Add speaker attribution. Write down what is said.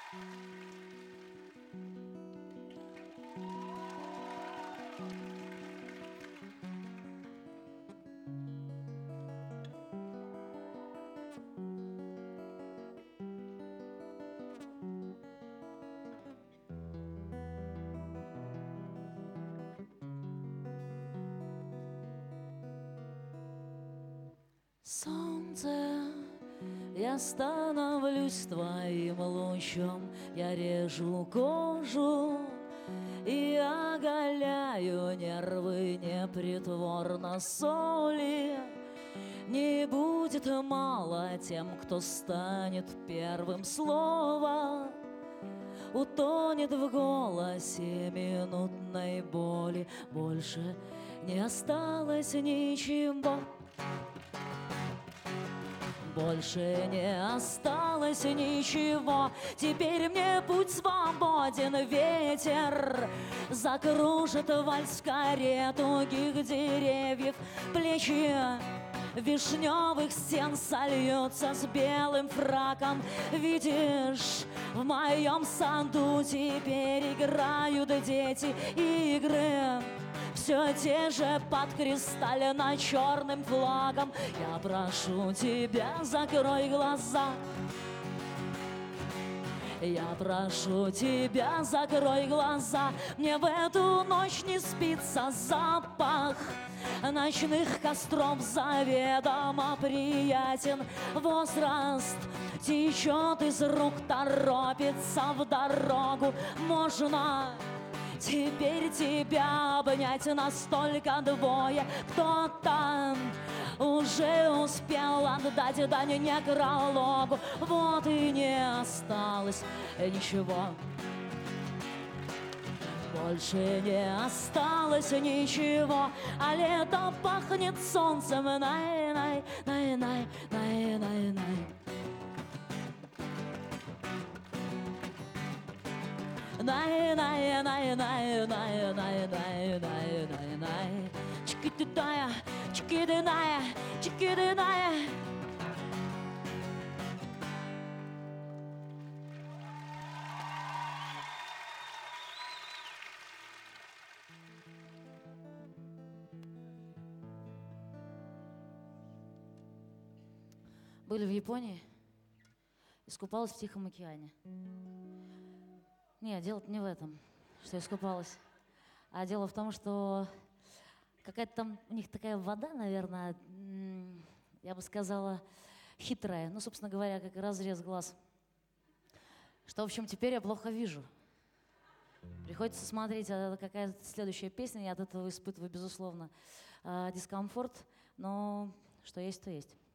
Speaker 1: Солнце, я становлюсь твоим лучом, я режу кожу и оголяю нервы непритворно соли. Не будет мало тем, кто станет первым словом, утонет в голосе минутной боли. Больше не осталось ничего. Больше не осталось ничего. Теперь мне путь свободен. Ветер закружит вальс в коре тугих деревьев. Плечи вишневых стен сольются с белым фраком. Видишь, в моем саду теперь играют дети игры. Все те же под кристально-черным флагом. Я прошу тебя, закрой глаза. Я прошу тебя, закрой глаза. Мне в эту ночь не спится. Запах ночных костров заведомо приятен. Возраст течет из рук, торопится в дорогу. Можно теперь тебя обнять настолько двое. Кто-то уже успел отдать дань некрологу. Вот и не осталось ничего. Больше не осталось ничего. А лето пахнет солнцем. Най-най, най-най, най-най-най. Най-най-най-най-най-най-най-най-най. Чики-ты-ная, чики-ты-ная, чики-ты-ная. Были в Японии, искупалась в Тихом океане. Нет, дело не в этом, что я искупалась. А дело в том, что какая-то там у них такая вода, наверное, я бы сказала, хитрая. Ну, собственно говоря, как разрез глаз. Что, в общем, теперь я плохо вижу. Приходится смотреть, какая следующая песня. Я от этого испытываю, безусловно, дискомфорт. Но что есть, то есть.